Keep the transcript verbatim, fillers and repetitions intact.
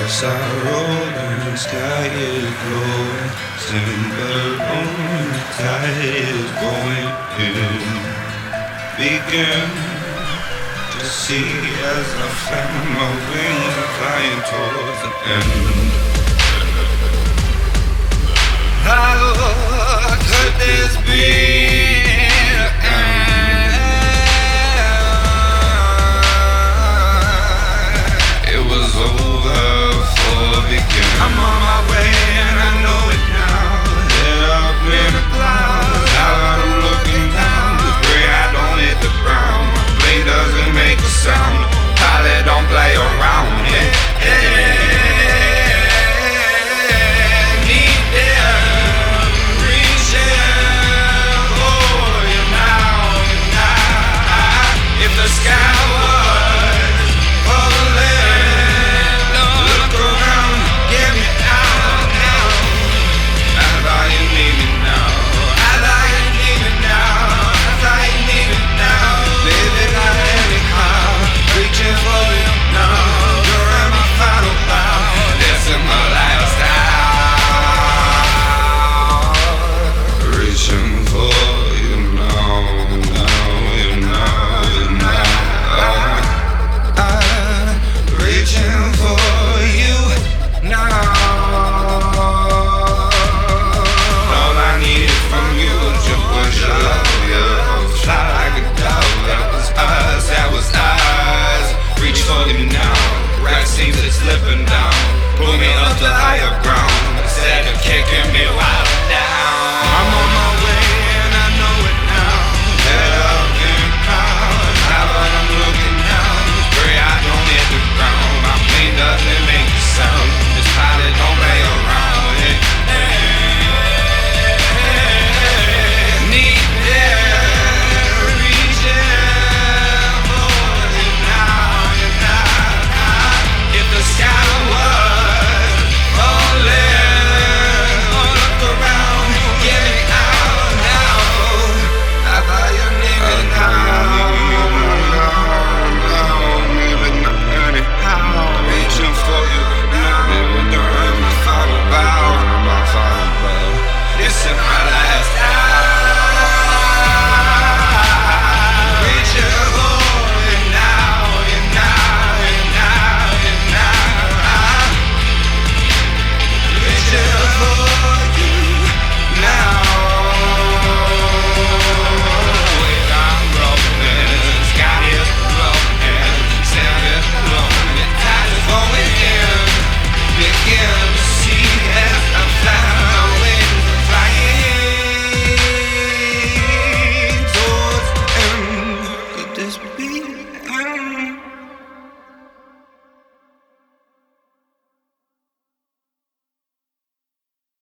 Clouds are rolling, sky is glowing, December on, the tide is going in. Begin to see as I fan my wings and flying towards the end. How could this be? It was over for the beginning. I'm on my way and I know it now. Head up in the clouds, out I'm looking down. The gray I don't hit the ground. My plane doesn't make a sound. Pilot don't play around. Yeah, yeah. Slipping down, pull me up to higher ground, instead of kicking me while I'm down. I'm on my way and I know it now. Head up in the clouds, how about I'm looking down. Pray I don't hit the ground, my plane doesn't make a sound. This pilot don't play around. Hey, hey, hey, need air, reaching for you now, you now. If the sky was falling, look around, get me out now. I thought you needed now. Reaching for you now. During my final bow, this is my last hour. Reaching for you now, you now, you now, you now. Reaching for you now. Wait, I'm rolling, sky is blowing, sand is blowing, the tide is going in. Begin to see as I fly my wings, flying towards the end. Could this be?